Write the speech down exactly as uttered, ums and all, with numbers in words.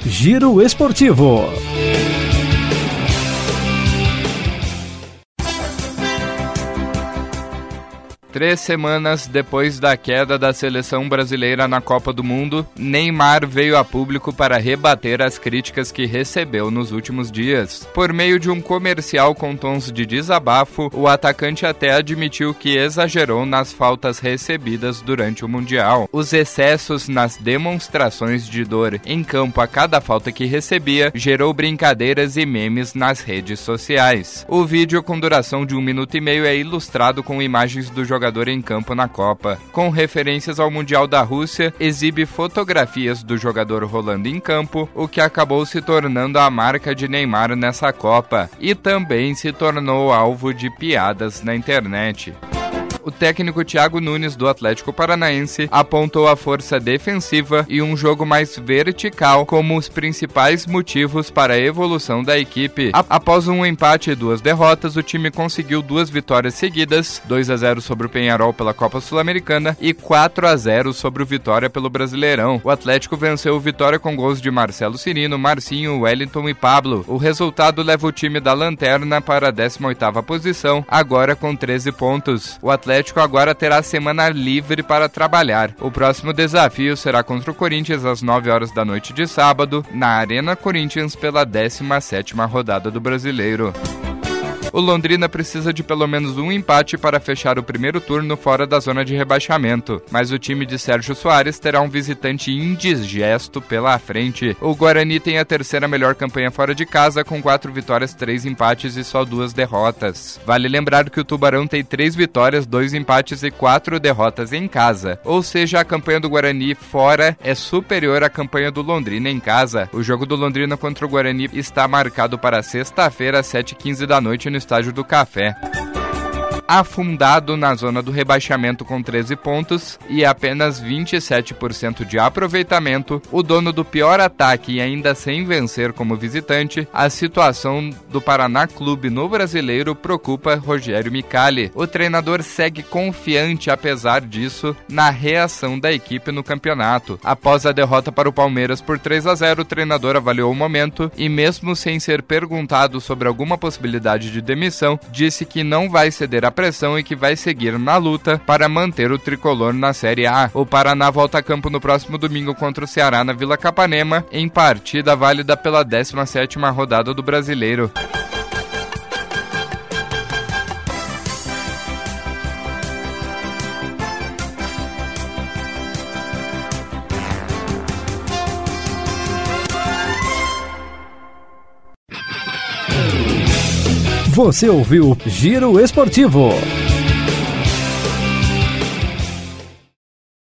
Giro Esportivo. Três semanas depois da queda da seleção brasileira na Copa do Mundo, Neymar veio a público para rebater as críticas que recebeu nos últimos dias. Por meio de um comercial com tons de desabafo, o atacante até admitiu que exagerou nas faltas recebidas durante o Mundial. Os excessos nas demonstrações de dor em campo a cada falta que recebia gerou brincadeiras e memes nas redes sociais. O vídeo, com duração de um minuto e meio, é ilustrado com imagens do jogador jogador em campo na Copa. Com referências ao Mundial da Rússia, exibe fotografias do jogador rolando em campo, o que acabou se tornando a marca de Neymar nessa Copa, e também se tornou alvo de piadas na internet. O técnico Thiago Nunes, do Atlético Paranaense, apontou a força defensiva e um jogo mais vertical como os principais motivos para a evolução da equipe. Após um empate e duas derrotas, o time conseguiu duas vitórias seguidas, dois a zero sobre o Peñarol pela Copa Sul-Americana e quatro a zero sobre o Vitória pelo Brasileirão. O Atlético venceu o Vitória com gols de Marcelo Cirino, Marcinho, Wellington e Pablo. O resultado leva o time da lanterna para a décima oitava posição, agora com treze pontos. O Atlético O Atlético agora terá semana livre para trabalhar. O próximo desafio será contra o Corinthians às nove horas da noite de sábado, na Arena Corinthians, pela décima sétima rodada do Brasileiro. O Londrina precisa de pelo menos um empate para fechar o primeiro turno fora da zona de rebaixamento, mas o time de Sérgio Soares terá um visitante indigesto pela frente. O Guarani tem a terceira melhor campanha fora de casa, com quatro vitórias, três empates e só duas derrotas. Vale lembrar que o Tubarão tem três vitórias, dois empates e quatro derrotas em casa, ou seja, a campanha do Guarani fora é superior à campanha do Londrina em casa. O jogo do Londrina contra o Guarani está marcado para sexta-feira às sete e quinze da noite no Estádio do Café. Afundado na zona do rebaixamento com treze pontos e apenas vinte e sete por cento de aproveitamento, o dono do pior ataque e ainda sem vencer como visitante, a situação do Paraná Clube no Brasileiro preocupa Rogério Micali. O treinador segue confiante, apesar disso, na reação da equipe no campeonato. Após a derrota para o Palmeiras por três a zero, o treinador avaliou o momento e, mesmo sem ser perguntado sobre alguma possibilidade de demissão, disse que não vai ceder a pressão e que vai seguir na luta para manter o tricolor na Série A. O Paraná volta a campo no próximo domingo contra o Ceará na Vila Capanema, em partida válida pela décima sétima rodada do Brasileiro. Você ouviu Giro Esportivo.